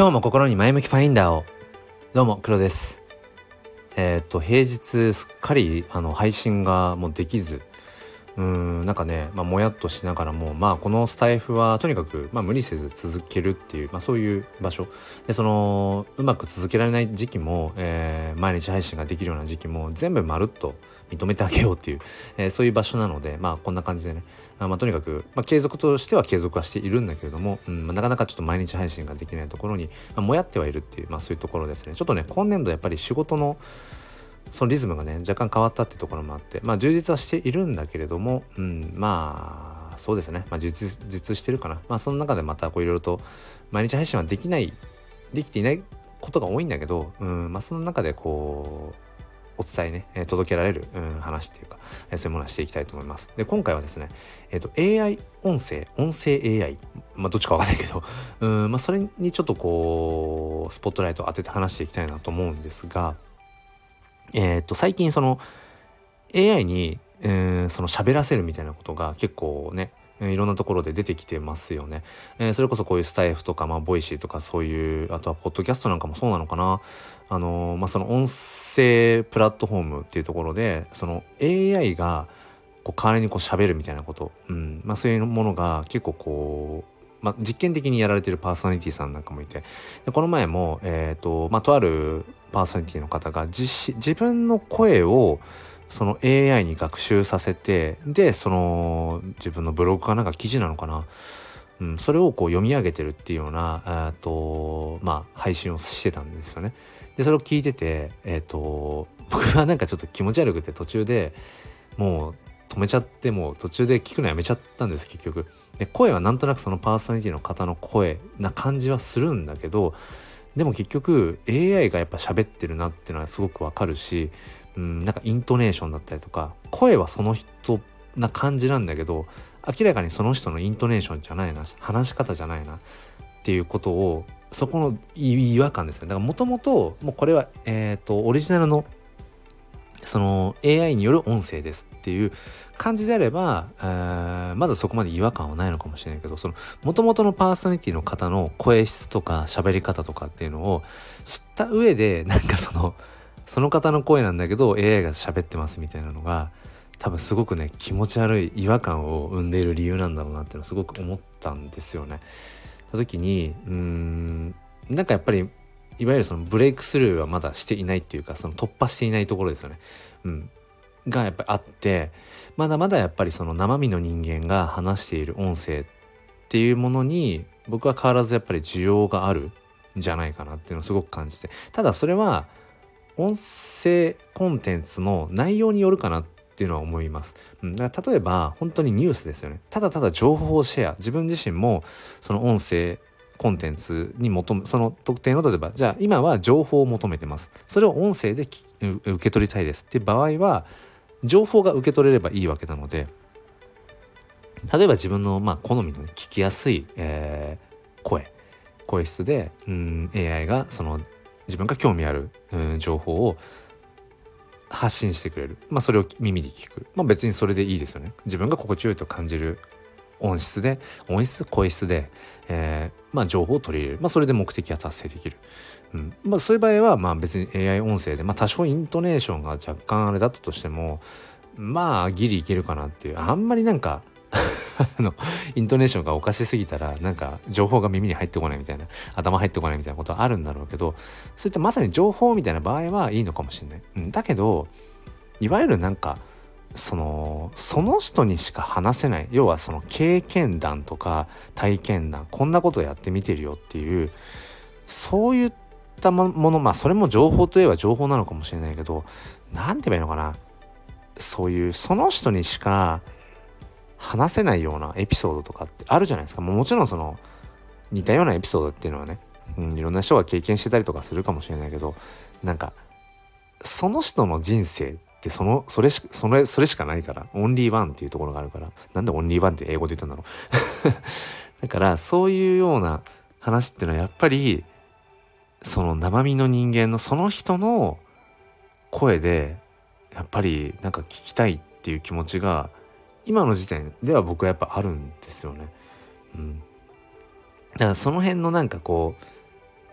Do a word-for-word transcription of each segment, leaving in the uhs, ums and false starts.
今日も心に前向きファインダーを。どうも黒です。えー、っと平日すっかりあの配信がもうできず、うーんなんかね、まあ、もやっとしながらも、まあこのスタイフはとにかく、まあ、無理せず続けるっていう、まあ、そういう場所で、そのうまく続けられない時期も、えー毎日配信ができるような時期も全部まるっと認めてあげようっていう、えーそういう場所なので、まあこんな感じでね、あまあ、とにかく、まあ、継続としては継続はしているんだけれども、うんまあ、なかなかちょっと毎日配信ができないところに、まあ、もやってはいるっていう、まあ、そういうところですね。ちょっとね今年度やっぱり仕事のそのリズムがね若干変わったってところもあって、まあ充実はしているんだけれども、うん、まあそうですね、まあ、充実してるかな。まあその中でまたこういろいろと毎日配信はできないできていないことが多いんだけど、うんまあその中でこうお伝えね、えー届けられる、うん、話っていうか、えーそういうものはしていきたいと思います。で今回はですね、えっ、と エーアイ 音声音声 エーアイ、まあどっちかわかんないけど、うんまあそれにちょっとこうスポットライトを当てて話していきたいなと思うんですが、えっ、と最近その エーアイ に、えーその喋らせるみたいなことが結構ね、えーいろんなところで出てきてますよね。えーそれこそこういうスタイフとか、まあ、ボイシーとかそういう、あとはポッドキャストなんかもそうなのかな。あのーまあその音声プラットフォームっていうところでその エーアイ がこう代わりにこう喋るみたいなこと、うんまあ、そういうものが結構こう、まあ、実験的にやられているパーソナリティさんなんかもいて、でこの前も、えーとまあ、とあるパーソナリティの方が自自分の声をその エーアイ に学習させて、でその自分のブログかなんか記事なのかな、うん、それをこう読み上げてるっていうようなあと、まあ、配信をしてたんですよね。でそれを聞いてて、えーと僕はなんかちょっと気持ち悪くて途中でもう止めちゃって、もう途中で聞くのやめちゃったんです結局。で声はなんとなくそのパーソナリティの方の声な感じはするんだけど、でも結局 エーアイ がやっぱ喋ってるなっていうのはすごくわかるし、うん、なんかイントネーションだったりとか声はその人な感じなんだけど、明らかにその人のイントネーションじゃないな、話し方じゃないなっていうことを、そこの違和感ですね。だからもともともうこれはえっとオリジナルのその エーアイ による音声ですっていう感じであれば、えーまだそこまで違和感はないのかもしれないけど、その元々のパーソナリティの方の声質とか喋り方とかっていうのを知った上で、なんかそのその方の声なんだけど エーアイ が喋ってますみたいなのが多分すごくね気持ち悪い違和感を生んでいる理由なんだろうなっていうのをすごく思ったんですよね。た時にうーんなんかやっぱりいわゆるそのブレイクスルーはまだしていないっていうか、その突破していないところですよね、うん、がやっぱりあって、まだまだやっぱりその生身の人間が話している音声っていうものに僕は変わらずやっぱり需要があるんじゃないかなっていうのをすごく感じて、ただそれは音声コンテンツの内容によるかなっていうのは思います、うん、だから例えば本当にニュースですよね。ただただ情報シェア、自分自身もその音声コンテンツに求め、その特定の例えばじゃあ今は情報を求めてます、それを音声でき受け取りたいですっていう場合は情報が受け取れればいいわけなので、例えば自分のまあ好みの、ね、聞きやすい、えー声声質でうん エーアイ がその自分が興味あるうん情報を発信してくれる、まあそれを耳で聞く、まあ別にそれでいいですよね。自分が心地よいと感じる音質で音質声質で、えー、まあ情報を取り入れる、まあそれで目的は達成できる、うんまあ、そういう場合はまあ別に エーアイ 音声で、まあ多少イントネーションが若干あれだったとしてもまあギリいけるかなっていう。あんまりなんかあのイントネーションがおかしすぎたらなんか情報が耳に入ってこないみたいな、頭入ってこないみたいなことはあるんだろうけど、そういったまさに情報みたいな場合はいいのかもしれない、うん、だけどいわゆるなんかそのその人にしか話せない、要はその経験談とか体験談、こんなことやってみてるよっていう、そういったもの、まあそれも情報といえば情報なのかもしれないけど、なんて言えばいいのかな、そういうその人にしか話せないようなエピソードとかってあるじゃないですか。もうもちろんその似たようなエピソードっていうのはね、うん、いろんな人が経験してたりとかするかもしれないけど、なんかその人の人生ってそのそれしそれそれしかないから、オンリーワンっていうところがあるから、なんでオンリーワンって英語で言ったんだろうだからそういうような話っていうのはやっぱりその生身の人間のその人の声でやっぱりなんか聞きたいっていう気持ちが今の時点では僕はやっぱあるんですよね。うん。だからその辺のなんかこ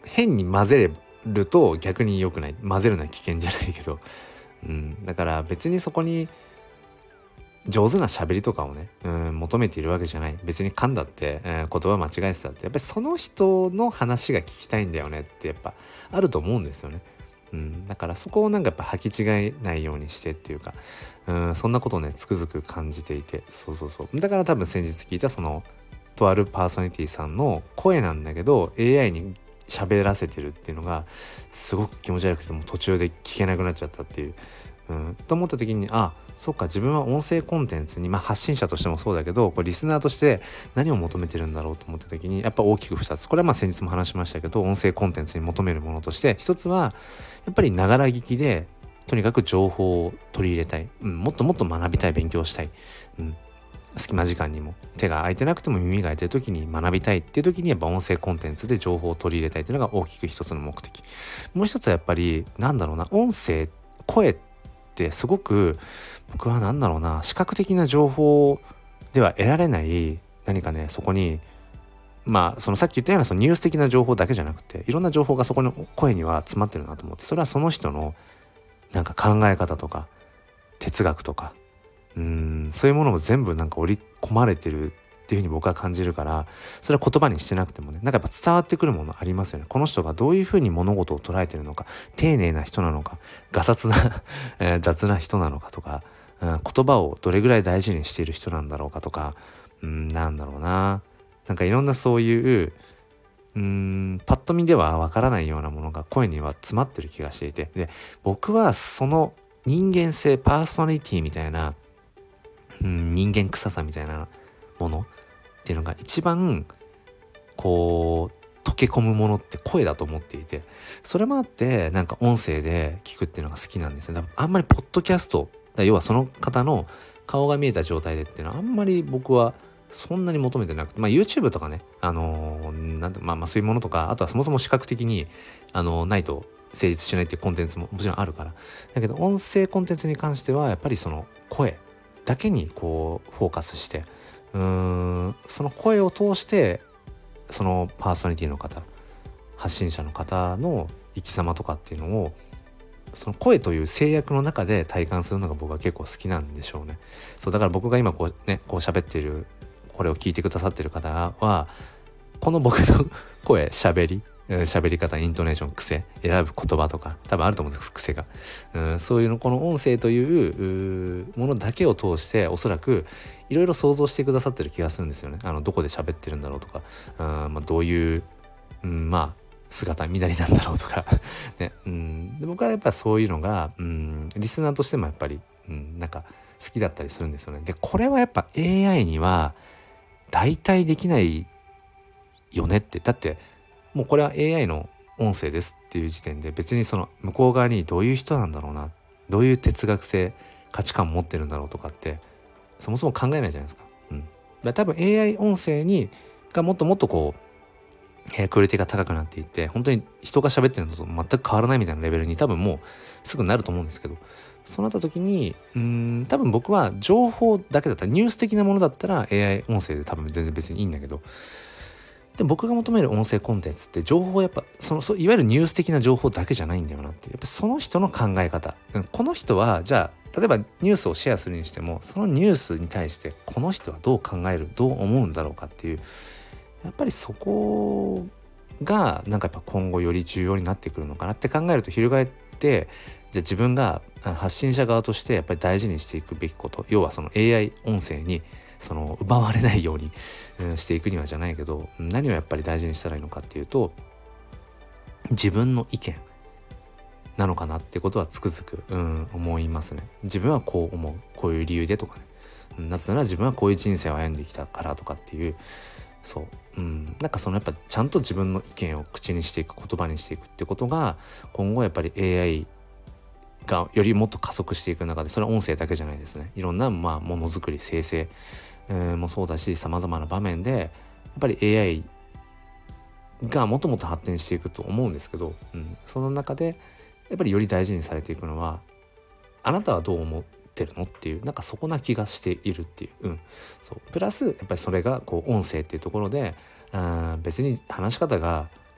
変に混ぜると逆に良くない、混ぜるのは危険じゃないけど、うん、だから別にそこに上手な喋りとかをね、うん、求めているわけじゃない。別に噛んだって、えー、言葉間違えてたってやっぱりその人の話が聞きたいんだよねってやっぱあると思うんですよね。うん、だからそこをなんかやっぱ履き違えないようにしてっていうか、うん、そんなことをねつくづく感じていて、そうそうそう、だから多分先日聞いたそのとあるパーソナリティさんの声なんだけど エーアイ に喋らせてるっていうのがすごく気持ち悪くてもう途中で聞けなくなっちゃったっていう、うん、と思った時に、あ、そっか、自分は音声コンテンツに、まあ、発信者としてもそうだけどこれリスナーとして何を求めてるんだろうと思った時にやっぱ大きくふたつ、これはまあ先日も話しましたけど音声コンテンツに求めるものとして一つはやっぱりながら聞きでとにかく情報を取り入れたい、うん、もっともっと学びたい、勉強したい、うん、隙間時間にも手が空いてなくても耳が空いてる時に学びたいっていう時にやっぱ音声コンテンツで情報を取り入れたいっていうのが大きく一つの目的。もう一つはやっぱりなんだろうな、音声、声ってすごく僕はなんだろうな、視覚的な情報では得られない何かね、そこにまあそのさっき言ったようなそのニュース的な情報だけじゃなくていろんな情報がそこの声には詰まってるなと思って、それはその人のなんか考え方とか哲学とか、うーんそういうものも全部なんか織り込まれてるっていうふうに僕は感じるから、それは言葉にしてなくてもね、なんかやっぱ伝わってくるものありますよね。この人がどういうふうに物事を捉えてるのか、丁寧な人なのかガサツなえー雑な人なのかとか、うん、言葉をどれぐらい大事にしている人なんだろうかとか、うん、なんだろうな、なんかいろんなそういううーんパッと見ではわからないようなものが声には詰まってる気がしていて、で僕はその人間性、パーソナリティみたいな、うん、人間臭さみたいなものっていうのが一番こう溶け込むものって声だと思っていて、それもあってなんか音声で聞くっていうのが好きなんですよ。だからあんまりポッドキャスト、要はその方の顔が見えた状態でっていうのはあんまり僕はそんなに求めてなくて、まあ YouTube とかね、あのー、なんてまあまあそういうものとか、あとはそもそも視覚的にあのー、ないと成立しないっていうコンテンツももちろんあるから、だけど音声コンテンツに関してはやっぱりその声だけにこうフォーカスして、うーんその声を通してそのパーソナリティの方、発信者の方の生き様とかっていうのをその声という制約の中で体感するのが僕は結構好きなんでしょうね。そうだから僕が今こうねこう喋っている、これを聞いてくださっている方はこの僕の声、喋り喋り方、イントネーション、癖、選ぶ言葉とか多分あると思うんです、癖が、うん、そういうのこの音声というものだけを通しておそらくいろいろ想像してくださってる気がするんですよね。あのどこで喋ってるんだろうとか、うん、まあ、どういう、うん、まあ姿見なりなんだろうとか、ね、うん、で僕はやっぱそういうのが、うん、リスナーとしてもやっぱり、うん、なんか好きだったりするんですよね。でこれはやっぱ エーアイ には代替できないよねって、だってもうこれは エーアイ の音声ですっていう時点で別にその向こう側にどういう人なんだろうな、どういう哲学性、価値観持ってるんだろうとかってそもそも考えないじゃないですか。うん、だ多分 エーアイ 音声にがもっともっとこう、えー、クオリティが高くなっていって本当に人が喋ってるのと全く変わらないみたいなレベルに多分もうすぐなると思うんですけど、そうなった時にうーん多分僕は情報だけだったら、ニュース的なものだったら エーアイ 音声で多分全然別にいいんだけど、で僕が求める音声コンテンツって情報やっぱそのそいわゆるニュース的な情報だけじゃないんだよなって、やっぱその人の考え方、この人はじゃあ例えばニュースをシェアするにしてもそのニュースに対してこの人はどう考える、どう思うんだろうかっていう、やっぱりそこがなんかやっぱ今後より重要になってくるのかなって考えると、翻ってじゃあ自分が発信者側としてやっぱり大事にしていくべきこと、要はその エーアイ 音声にその奪われないように、うん、していくにはじゃないけど、何をやっぱり大事にしたらいいのかっていうと自分の意見なのかなってことはつくづく、うん、思いますね。自分はこう思う、こういう理由でとかね、なぜなら自分はこういう人生を歩んできたからとかっていう、そう、うん、なんかそのやっぱちゃんと自分の意見を口にしていく、言葉にしていくってことが今後やっぱり エーアイ がよりもっと加速していく中で、それは音声だけじゃないですね、いろんなまあものづくり、生成、えー、もそうだし、さまざまな場面でやっぱり エーアイ がもっともっと発展していくと思うんですけど、うん、その中でやっぱりより大事にされていくのはあなたはどう思ってるのっていう、なんかそこな気がしているっていう、うん、そうプラスやっぱりそれがこう音声っていうところで、あ別に話し方が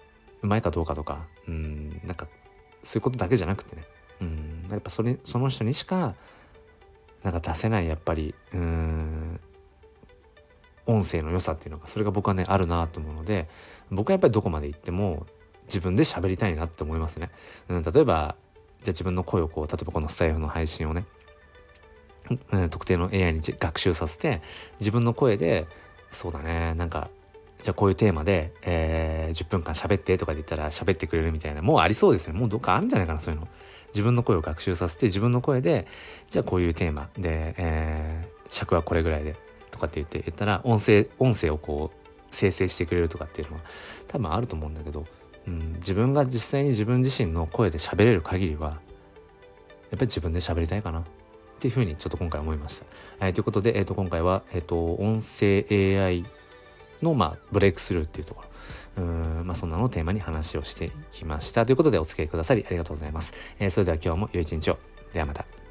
うまいかどうかとか、うん、なんかそういうことだけじゃなくてね、うん、やっぱそれその人にしかなんか出せないやっぱりうーん音声の良さっていうのがそれが僕はねあるなと思うので、僕はやっぱりどこまで行っても自分で喋りたいなって思いますね。うん、例えばじゃあ自分の声をこう例えばこのスタイフの配信をね、うん、特定の エーアイ に学習させて自分の声でそうだねなんかじゃあこういうテーマで、えー、じゅっぷんかん喋ってとかで言ったら喋ってくれるみたいな、もうありそうですね。もうどっかあるんじゃないかなそういうの。自分の声を学習させて自分の声でじゃあこういうテーマで、えー、尺はこれぐらいでとかって言って言ったら音声音声をこう生成してくれるとかっていうのは多分あると思うんだけど、うん、自分が実際に自分自身の声で喋れる限りはやっぱり自分で喋りたいかなっていうふうにちょっと今回思いました。はい、ということで、えー、と今回は、えー、と音声 エーアイ の、まあ、ブレイクスルーっていうところ、うーん、まあ、そんなのをテーマに話をしていきました。ということでお付き合いくださりありがとうございます。えー、それでは今日も良い一日を。ではまた。